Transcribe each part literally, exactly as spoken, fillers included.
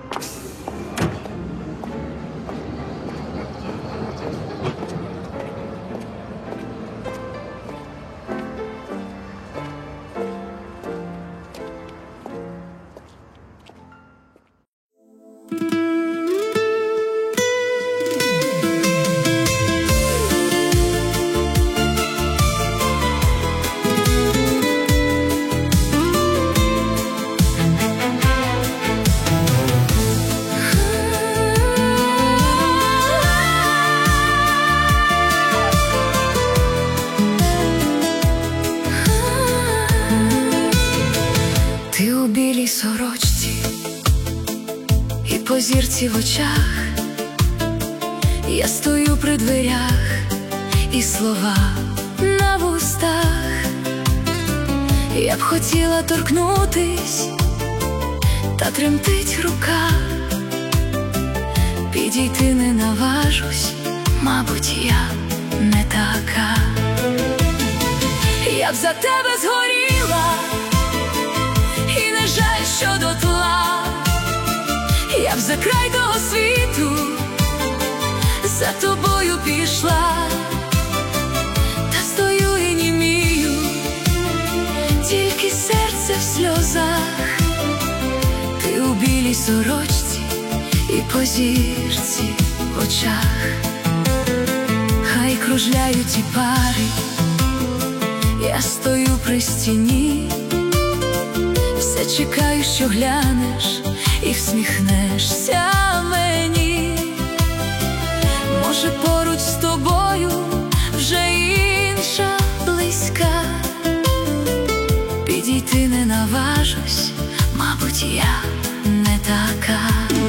Ти у білій сорочці і по зірці в очах, я стою при дверях і слова на вустах. Я б хотіла торкнутись, та тремтить рука, підійти не наважусь, мабуть, я не така. Я б за тебе згоріла, і не жаль, що дотла. Я б за край того світу за тобою пішла, та стою і німію, тільки серце в сльозах. Ти у білій сорочці і по зірці в очах. Хай кружляють і пари, я стою при стіні, все чекаю, що глянеш і всміхнешся мені. Може, поруч з тобою вже інша близька, підійти не наважусь, мабуть, я не така.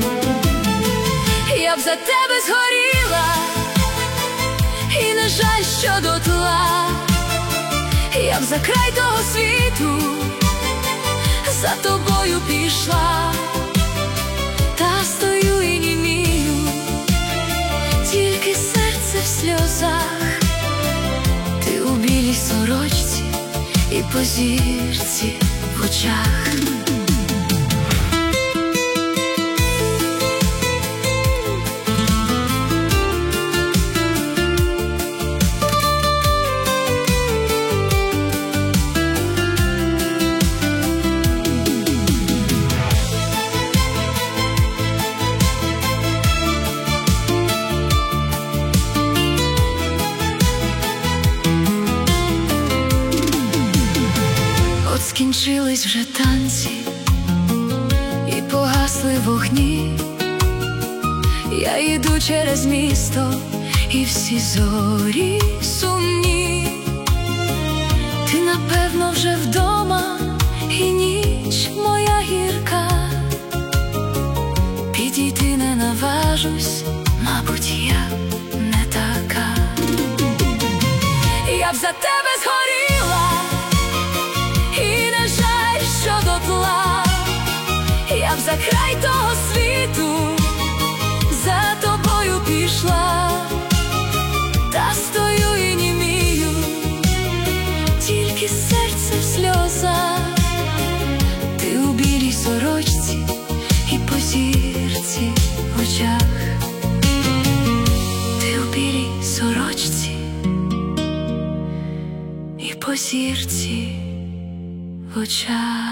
Я б за тебе згоріла, і не жаль, що дотла. Я б за край того світу за тобою пішла, та стою і німію, тільки серце в сльозах. Ти у білій сорочці і по зірці в очах. Скінчились вже танці і погасли вогні. Я йду через місто, і всі зорі сумні. Ти, напевно, вже вдома, і ніч моя гірка. Підійти не наважусь, мабуть, я не така. Я б за тебе згоріла, і не жаль, що дотла. Я б за край того світу за тобою пішла, та стою і німію, тільки серце в сльозах. Ти у білій сорочці і по зірці в очах. Ти у білій сорочці і по зірці в очах.